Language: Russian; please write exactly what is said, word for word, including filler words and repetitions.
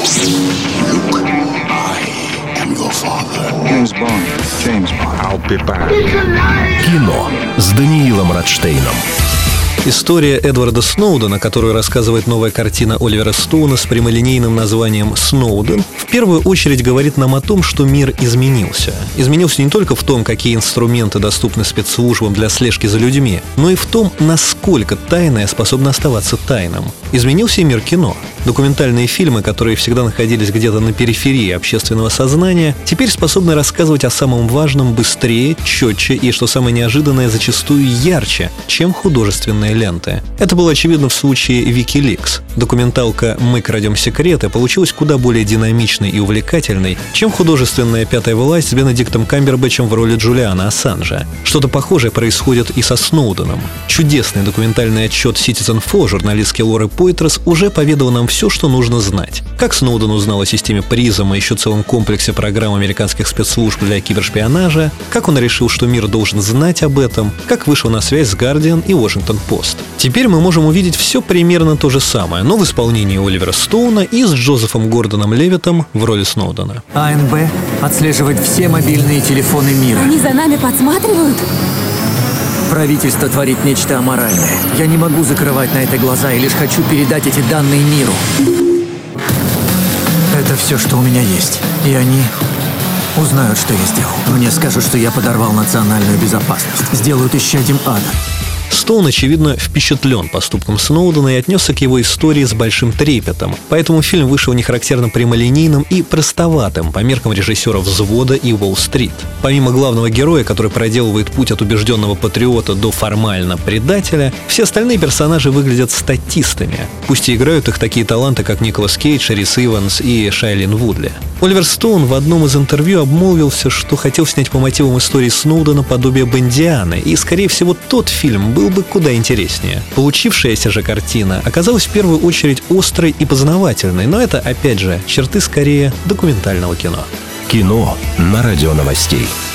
Luke, I am your father. James Bond. James Bond. I'll be back. Кино с Даниилом Радштейном. История Эдварда Сноудена, которую рассказывает новая картина Оливера Стоуна с прямолинейным названием «Сноуден», в первую очередь говорит нам о том, что мир изменился. Изменился не только в том, какие инструменты доступны спецслужбам для слежки за людьми, но и в том, насколько тайное способно оставаться тайным. Изменился и мир кино. Документальные фильмы, которые всегда находились где-то на периферии общественного сознания, теперь способны рассказывать о самом важном быстрее, четче и, что самое неожиданное, зачастую ярче, чем художественные ленты. Это было очевидно в случае WikiLeaks. Документалка «Мы крадем секреты» получилась куда более динамичной и увлекательной, чем художественная «Пятая власть» с Бенедиктом Камбербэтчем в роли Джулиана Ассанжа. Что-то похожее происходит и со Сноуденом. Чудесный документальный отчет Citizenfour журналистки Лоры Пойтрас уже поведал нам все, что нужно знать. Как Сноуден узнал о системе призм и еще целом комплексе программ американских спецслужб для кибершпионажа, как он решил, что мир должен знать об этом, как вышел на связь с Guardian и Washington Post. Теперь мы можем увидеть все примерно то же самое, но в исполнении Оливера Стоуна и с Джозефом Гордоном Левиттом в роли Сноудена. АНБ отслеживает все мобильные телефоны мира. Они за нами подсматривают? Правительство творит нечто аморальное. Я не могу закрывать на это глаза и лишь хочу передать эти данные миру. Это все, что у меня есть. И они узнают, что я сделал. Мне скажут, что я подорвал национальную безопасность. Сделают исчадьем ада. Стоун, очевидно, впечатлен поступком Сноудена и отнесся к его истории с большим трепетом, поэтому фильм вышел нехарактерно прямолинейным и простоватым по меркам режиссеров «Взвода» и «Уолл-стрит». Помимо главного героя, который проделывает путь от убежденного патриота до формально предателя, все остальные персонажи выглядят статистами, пусть и играют их такие таланты, как Николас Кейдж, Рис Иванс и Шайлин Вудли. Оливер Стоун в одном из интервью обмолвился, что хотел снять по мотивам истории Сноудена подобие «Бондианы», и, скорее всего, тот фильм был бы куда интереснее. Получившаяся же картина оказалась в первую очередь острой и познавательной, но это, опять же, черты скорее документального кино. Кино на радио новостей.